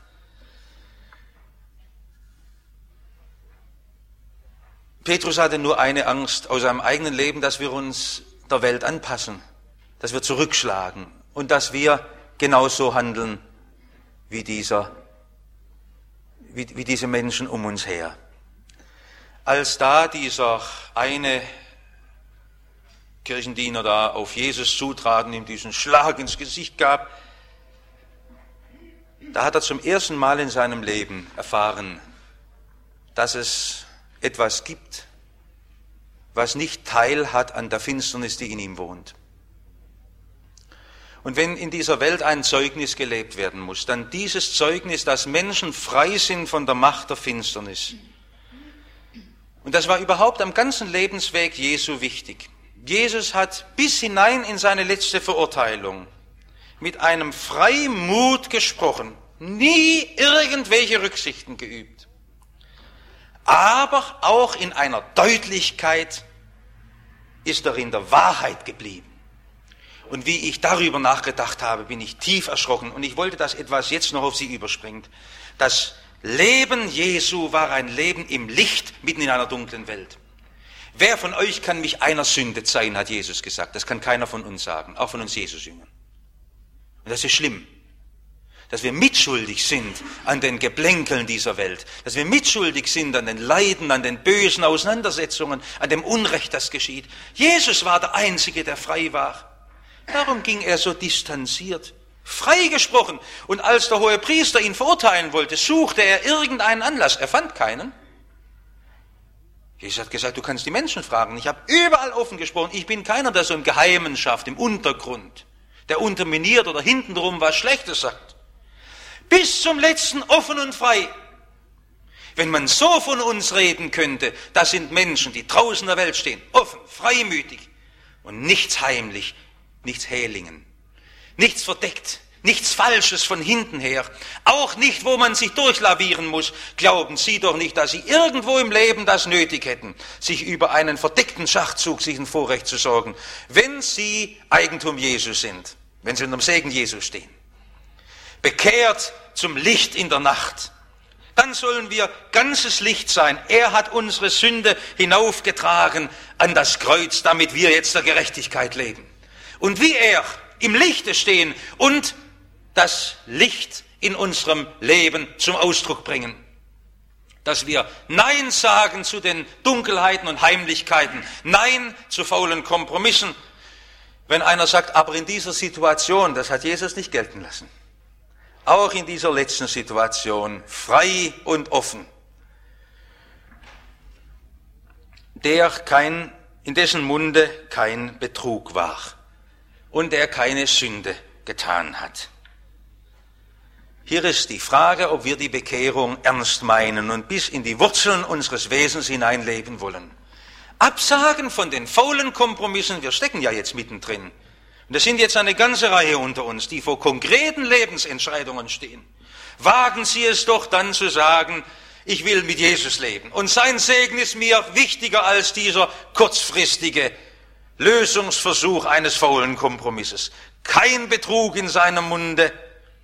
Petrus hatte nur eine Angst aus seinem eigenen Leben, dass wir uns der Welt anpassen, dass wir zurückschlagen und dass wir genauso handeln wie, dieser, wie, wie diese Menschen um uns her. Als da dieser eine Kirchendiener da auf Jesus zutrat und ihm diesen Schlag ins Gesicht gab, da hat er zum ersten Mal in seinem Leben erfahren, dass es etwas gibt, was nicht Teil hat an der Finsternis, die in ihm wohnt. Und wenn in dieser Welt ein Zeugnis gelebt werden muss, dann dieses Zeugnis, dass Menschen frei sind von der Macht der Finsternis. Und das war überhaupt am ganzen Lebensweg Jesu wichtig. Jesus hat bis hinein in seine letzte Verurteilung mit einem Freimut gesprochen, nie irgendwelche Rücksichten geübt, aber auch in einer Deutlichkeit ist er in der Wahrheit geblieben. Und wie ich darüber nachgedacht habe, bin ich tief erschrocken. Und ich wollte, dass etwas jetzt noch auf Sie überspringt. Das Leben Jesu war ein Leben im Licht, mitten in einer dunklen Welt. Wer von euch kann mich einer Sünde zeigen, hat Jesus gesagt. Das kann keiner von uns sagen, auch von uns Jesus-Jüngern. Und das ist schlimm, dass wir mitschuldig sind an den Geplänkeln dieser Welt, dass wir mitschuldig sind an den Leiden, an den bösen Auseinandersetzungen, an dem Unrecht, das geschieht. Jesus war der Einzige, der frei war. Darum ging er so distanziert, freigesprochen. Und als der Hohepriester ihn verurteilen wollte, suchte er irgendeinen Anlass. Er fand keinen. Jesus hat gesagt, du kannst die Menschen fragen. Ich habe überall offen gesprochen. Ich bin keiner, der so im Geheimen schafft, im Untergrund, der unterminiert oder hintenrum was Schlechtes sagt. Bis zum Letzten offen und frei. Wenn man so von uns reden könnte, das sind Menschen, die draußen in der Welt stehen, offen, freimütig und nichts heimlich, nichts Hählingen, nichts verdeckt, nichts Falsches von hinten her, auch nicht, wo man sich durchlavieren muss. Glauben Sie doch nicht, dass Sie irgendwo im Leben das nötig hätten, sich über einen verdeckten Schachzug sich ein Vorrecht zu sorgen, wenn Sie Eigentum Jesu sind, wenn Sie unter dem Segen Jesu stehen. Bekehrt zum Licht in der Nacht. Dann sollen wir ganzes Licht sein. Er hat unsere Sünde hinaufgetragen an das Kreuz, damit wir jetzt der Gerechtigkeit leben. Und wie er im Lichte stehen und das Licht in unserem Leben zum Ausdruck bringen. Dass wir Nein sagen zu den Dunkelheiten und Heimlichkeiten, Nein zu faulen Kompromissen. Wenn einer sagt, aber in dieser Situation, das hat Jesus nicht gelten lassen. Auch in dieser letzten Situation, frei und offen. Der kein, in dessen Munde kein Betrug war und der keine Sünde getan hat. Hier ist die Frage, ob wir die Bekehrung ernst meinen und bis in die Wurzeln unseres Wesens hineinleben wollen. Absagen von den faulen Kompromissen, wir stecken ja jetzt mittendrin. Und es sind jetzt eine ganze Reihe unter uns, die vor konkreten Lebensentscheidungen stehen. Wagen Sie es doch dann zu sagen, ich will mit Jesus leben. Und sein Segen ist mir wichtiger als dieser kurzfristige Lösungsversuch eines faulen Kompromisses. Kein Betrug in seinem Munde,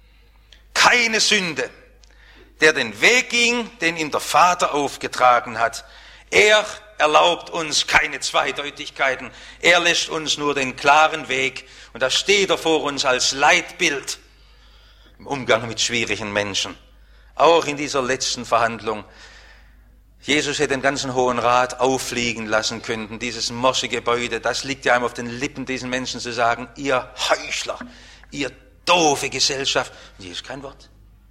keine Sünde, der den Weg ging, den ihm der Vater aufgetragen hat. Er erlaubt uns keine Zweideutigkeiten. Er lässt uns nur den klaren Weg. Und da steht er vor uns als Leitbild im Umgang mit schwierigen Menschen. Auch in dieser letzten Verhandlung. Jesus hätte den ganzen Hohen Rat auffliegen lassen können. Dieses morsche Gebäude, das liegt ja einem auf den Lippen, diesen Menschen zu sagen, ihr Heuchler, ihr doofe Gesellschaft. Und Jesus kein Wort.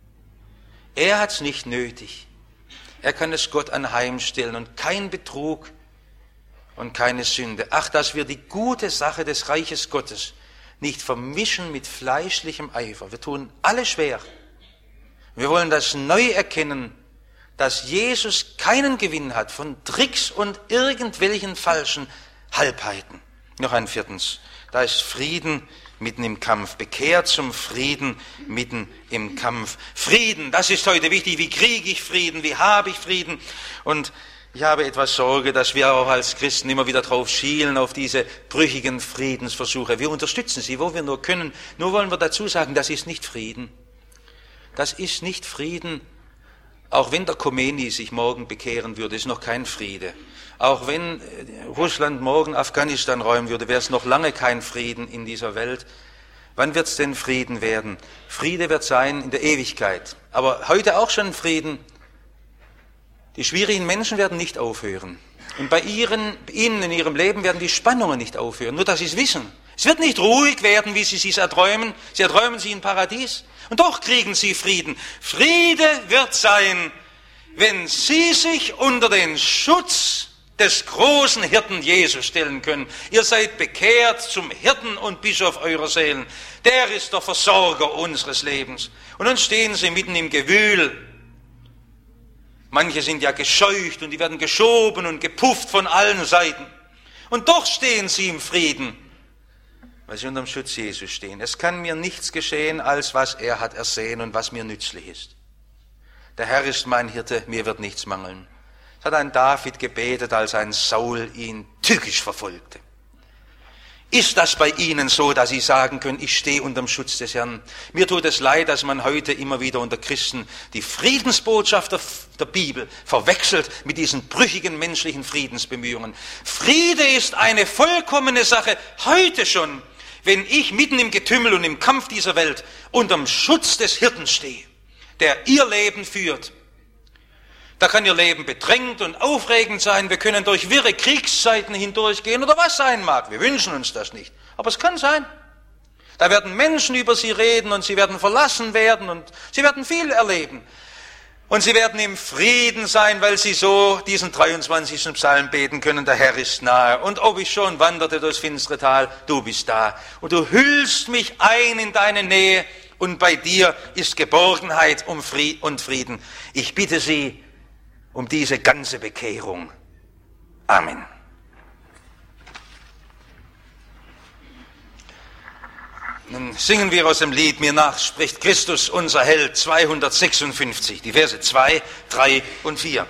Er hat es nicht nötig. Er kann es Gott anheimstellen und kein Betrug und keine Sünde. Ach, dass wir die gute Sache des Reiches Gottes nicht vermischen mit fleischlichem Eifer. Wir tun alles schwer. Wir wollen das neu erkennen, dass Jesus keinen Gewinn hat von Tricks und irgendwelchen falschen Halbheiten. Noch ein viertens. Da ist Frieden mitten im Kampf. Bekehrt zum Frieden mitten im Kampf. Frieden, das ist heute wichtig. Wie kriege ich Frieden? Wie habe ich Frieden? Und ich habe etwas Sorge, dass wir auch als Christen immer wieder drauf schielen, auf diese brüchigen Friedensversuche. Wir unterstützen sie, wo wir nur können. Nur wollen wir dazu sagen, das ist nicht Frieden. Das ist nicht Frieden. Auch wenn der Khomeini sich morgen bekehren würde, ist noch kein Friede. Auch wenn Russland morgen Afghanistan räumen würde, wäre es noch lange kein Frieden in dieser Welt. Wann wird es denn Frieden werden? Friede wird sein in der Ewigkeit. Aber heute auch schon Frieden. Die schwierigen Menschen werden nicht aufhören. Und bei ihren, ihnen in ihrem Leben werden die Spannungen nicht aufhören. Nur, dass sie es wissen. Es wird nicht ruhig werden, wie sie es erträumen. Sie erträumen sie in Paradies. Und doch kriegen sie Frieden. Friede wird sein, wenn sie sich unter den Schutz des großen Hirten Jesus stellen können. Ihr seid bekehrt zum Hirten und Bischof eurer Seelen. Der ist der Versorger unseres Lebens. Und dann stehen sie mitten im Gewühl. Manche sind ja gescheucht und die werden geschoben und gepufft von allen Seiten. Und doch stehen sie im Frieden, weil sie unter dem Schutz Jesus stehen. Es kann mir nichts geschehen, als was er hat ersehen und was mir nützlich ist. Der Herr ist mein Hirte, mir wird nichts mangeln. Das hat ein David gebetet, als ein Saul ihn tückisch verfolgte. Ist das bei Ihnen so, dass Sie sagen können, ich stehe unter dem Schutz des Herrn? Mir tut es leid, dass man heute immer wieder unter Christen die Friedensbotschaft der, der Bibel verwechselt mit diesen brüchigen menschlichen Friedensbemühungen. Friede ist eine vollkommene Sache, heute schon, wenn ich mitten im Getümmel und im Kampf dieser Welt unter dem Schutz des Hirten stehe, der ihr Leben führt. Da kann ihr Leben bedrängt und aufregend sein. Wir können durch wirre Kriegszeiten hindurchgehen oder was sein mag. Wir wünschen uns das nicht. Aber es kann sein. Da werden Menschen über sie reden und sie werden verlassen werden und sie werden viel erleben. Und sie werden im Frieden sein, weil sie so diesen dreiundzwanzigsten Psalm beten können. Der Herr ist nahe. Und ob ich schon wanderte durchs finstere Tal, du bist da. Und du hüllst mich ein in deine Nähe und bei dir ist Geborgenheit und Frieden. Ich bitte Sie um diese ganze Bekehrung. Amen. Nun singen wir aus dem Lied Mir nach spricht Christus, unser Held, zweihundertsechsundfünfzig, die Verse zwei, drei und vier.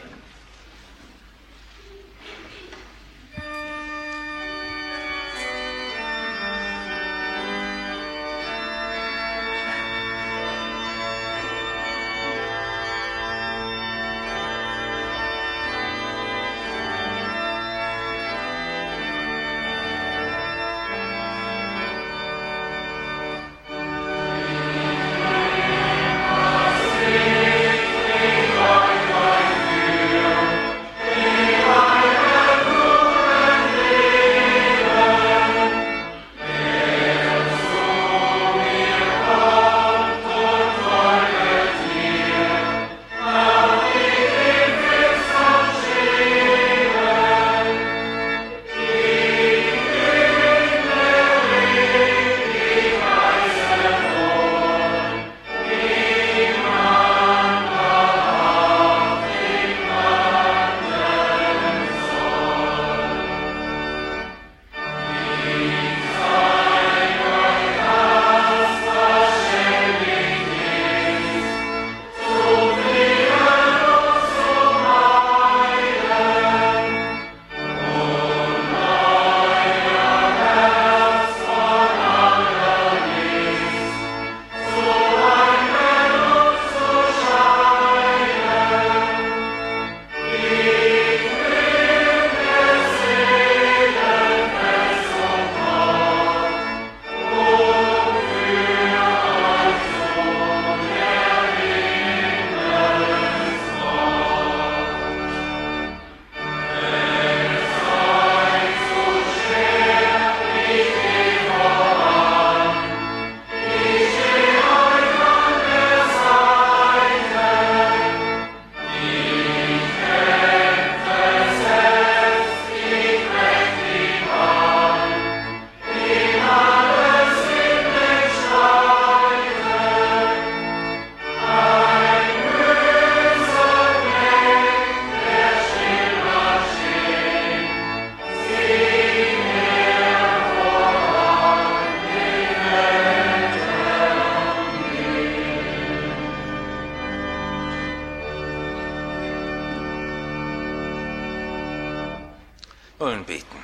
beten.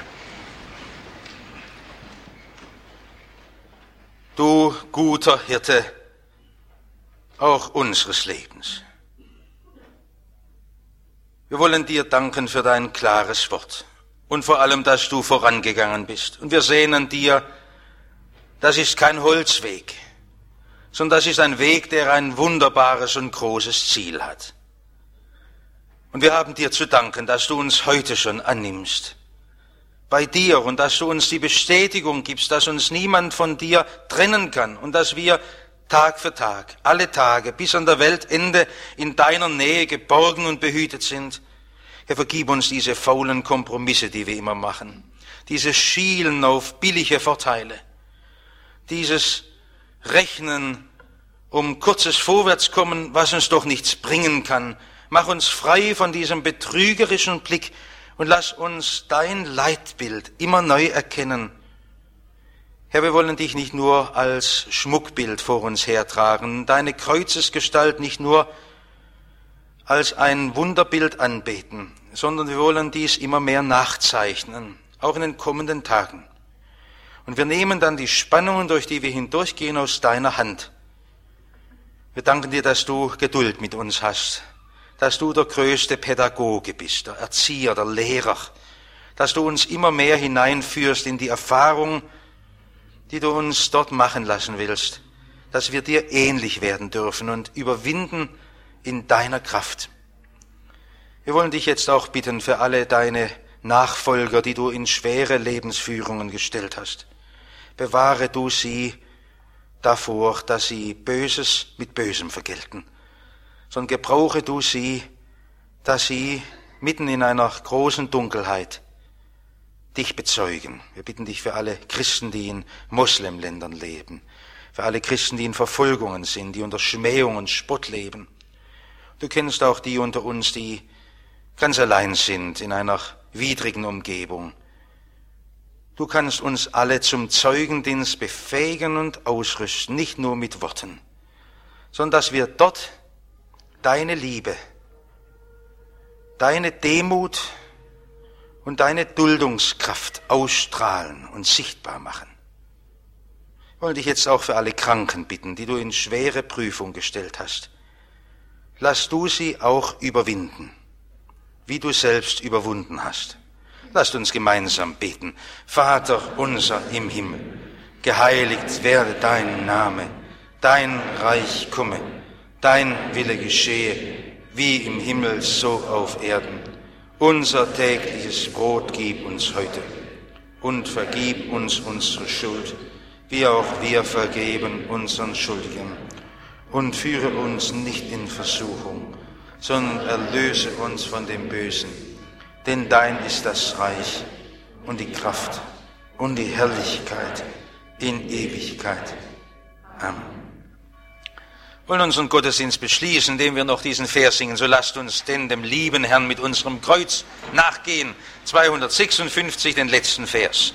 Du guter Hirte, auch unseres Lebens. Wir wollen dir danken für dein klares Wort und vor allem, dass du vorangegangen bist. Und wir sehnen dir, das ist kein Holzweg, sondern das ist ein Weg, der ein wunderbares und großes Ziel hat. Und wir haben dir zu danken, dass du uns heute schon annimmst bei dir und dass du uns die Bestätigung gibst, dass uns niemand von dir trennen kann und dass wir Tag für Tag, alle Tage bis an der Weltende in deiner Nähe geborgen und behütet sind. Herr, vergib uns diese faulen Kompromisse, die wir immer machen, dieses Schielen auf billige Vorteile, dieses Rechnen um kurzes Vorwärtskommen, was uns doch nichts bringen kann. Mach uns frei von diesem betrügerischen Blick und lass uns dein Leitbild immer neu erkennen. Herr, wir wollen dich nicht nur als Schmuckbild vor uns hertragen, deine Kreuzesgestalt nicht nur als ein Wunderbild anbeten, sondern wir wollen dies immer mehr nachzeichnen, auch in den kommenden Tagen. Und wir nehmen dann die Spannungen, durch die wir hindurchgehen, aus deiner Hand. Wir danken dir, dass du Geduld mit uns hast, dass du der größte Pädagoge bist, der Erzieher, der Lehrer, dass du uns immer mehr hineinführst in die Erfahrung, die du uns dort machen lassen willst, dass wir dir ähnlich werden dürfen und überwinden in deiner Kraft. Wir wollen dich jetzt auch bitten für alle deine Nachfolger, die du in schwere Lebensführungen gestellt hast. Bewahre du sie davor, dass sie Böses mit Bösem vergelten, sondern gebrauche du sie, dass sie mitten in einer großen Dunkelheit dich bezeugen. Wir bitten dich für alle Christen, die in Moslemländern leben, für alle Christen, die in Verfolgungen sind, die unter Schmähung und Spott leben. Du kennst auch die unter uns, die ganz allein sind in einer widrigen Umgebung. Du kannst uns alle zum Zeugendienst befähigen und ausrüsten, nicht nur mit Worten, sondern dass wir dort deine Liebe, deine Demut und deine Duldungskraft ausstrahlen und sichtbar machen. Ich wollte dich jetzt auch für alle Kranken bitten, die du in schwere Prüfung gestellt hast. Lass du sie auch überwinden, wie du selbst überwunden hast. Lasst uns gemeinsam beten. Vater unser im Himmel, geheiligt werde dein Name, dein Reich komme, dein Wille geschehe, wie im Himmel so auf Erden. Unser tägliches Brot gib uns heute und vergib uns unsere Schuld, wie auch wir vergeben unseren Schuldigen. Und führe uns nicht in Versuchung, sondern erlöse uns von dem Bösen. Denn dein ist das Reich und die Kraft und die Herrlichkeit in Ewigkeit. Amen. Wir wollen unseren Gottesdienst beschließen, indem wir noch diesen Vers singen. So lasst uns denn dem lieben Herrn mit unserem Kreuz nachgehen. zweihundertsechsundfünfzig, den letzten Vers.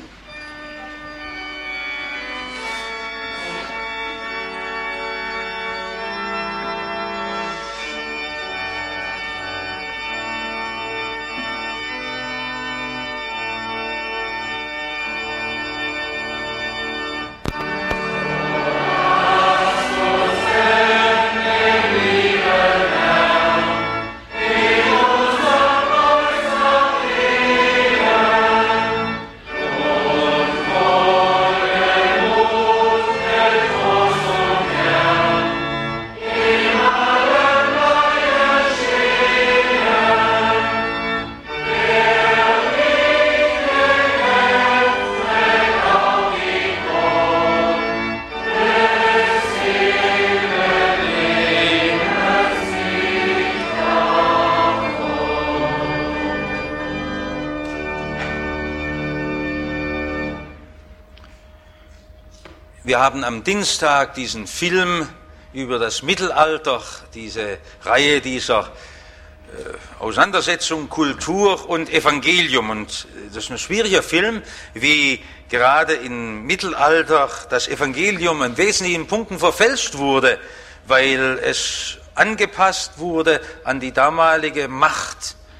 Wir haben am Dienstag diesen Film über das Mittelalter, diese Reihe dieser äh, Auseinandersetzung Kultur und Evangelium. Und das ist ein schwieriger Film, wie gerade im Mittelalter das Evangelium in wesentlichen Punkten verfälscht wurde, weil es angepasst wurde an die damalige Macht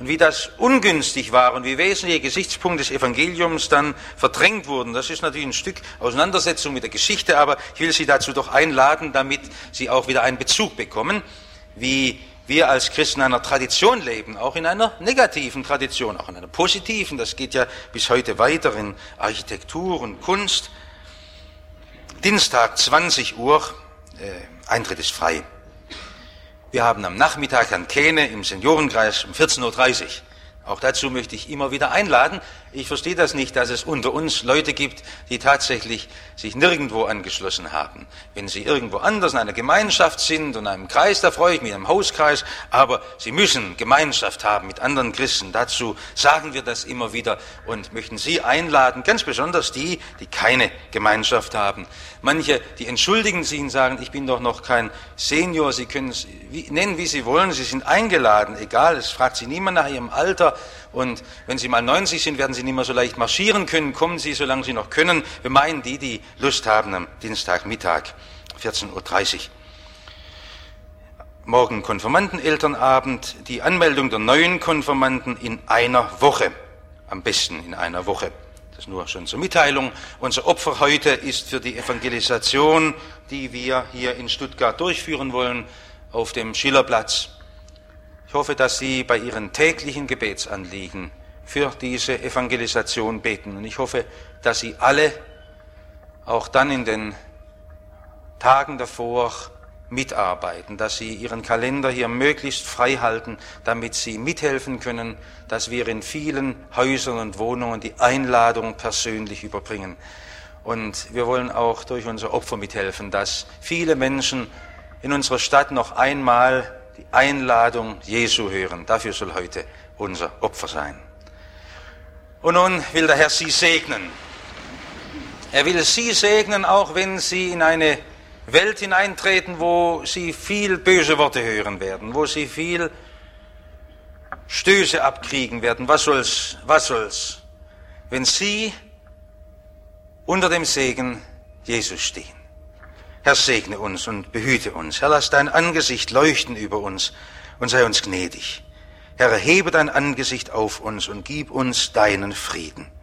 und wie das ungünstig war und wie wesentliche Gesichtspunkte des Evangeliums dann verdrängt wurden. Das ist natürlich ein Stück Auseinandersetzung mit der Geschichte, aber ich will Sie dazu doch einladen, damit Sie auch wieder einen Bezug bekommen, wie wir als Christen in einer Tradition leben, auch in einer negativen Tradition, auch in einer positiven. Das geht ja bis heute weiter in Architektur und Kunst. Dienstag, zwanzig Uhr, äh, Eintritt ist frei. Wir haben am Nachmittag Herrn Kähne im Seniorenkreis um vierzehn Uhr dreißig. Auch dazu möchte ich immer wieder einladen. Ich verstehe das nicht, dass es unter uns Leute gibt, die tatsächlich sich nirgendwo angeschlossen haben. Wenn sie irgendwo anders in einer Gemeinschaft sind und in einem Kreis, da freue ich mich, in einem Hauskreis, aber sie müssen Gemeinschaft haben mit anderen Christen. Dazu sagen wir das immer wieder und möchten Sie einladen, ganz besonders die, die keine Gemeinschaft haben. Manche, die entschuldigen sich und sagen, ich bin doch noch kein Senior, Sie können es nennen, wie Sie wollen, Sie sind eingeladen, egal, es fragt Sie niemand nach Ihrem Alter. Und wenn Sie mal neunzig sind, werden Sie nicht mehr so leicht marschieren können. Kommen Sie, solange Sie noch können. Wir meinen die, die Lust haben am Dienstagmittag, vierzehn Uhr dreißig. Morgen Konfirmandenelternabend, die Anmeldung der neuen Konfirmanden in einer Woche. Am besten in einer Woche. Das nur schon zur Mitteilung. Unser Opfer heute ist für die Evangelisation, die wir hier in Stuttgart durchführen wollen, auf dem Schillerplatz. Ich hoffe, dass Sie bei Ihren täglichen Gebetsanliegen für diese Evangelisation beten. Und ich hoffe, dass Sie alle auch dann in den Tagen davor mitarbeiten, dass Sie Ihren Kalender hier möglichst frei halten, damit Sie mithelfen können, dass wir in vielen Häusern und Wohnungen die Einladung persönlich überbringen. Und wir wollen auch durch unser Opfer mithelfen, dass viele Menschen in unserer Stadt noch einmal die Einladung Jesu hören. Dafür soll heute unser Opfer sein. Und nun will der Herr Sie segnen. Er will Sie segnen, auch wenn Sie in eine Welt hineintreten, wo Sie viel böse Worte hören werden, wo Sie viel Stöße abkriegen werden. Was soll's, was soll's, wenn Sie unter dem Segen Jesus stehen. Herr, segne uns und behüte uns. Herr, lass dein Angesicht leuchten über uns und sei uns gnädig. Herr, erhebe dein Angesicht auf uns und gib uns deinen Frieden.